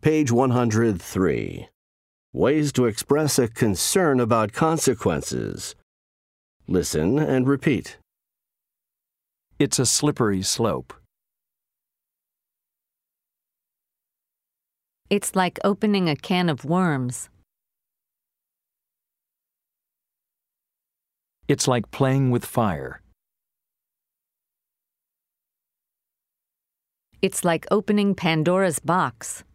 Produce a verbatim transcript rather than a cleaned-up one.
Page one hundred three. Ways to express a concern about consequences. Listen and repeat. It's a slippery slope. It's like opening a can of worms. It's like playing with fire. It's like opening Pandora's box.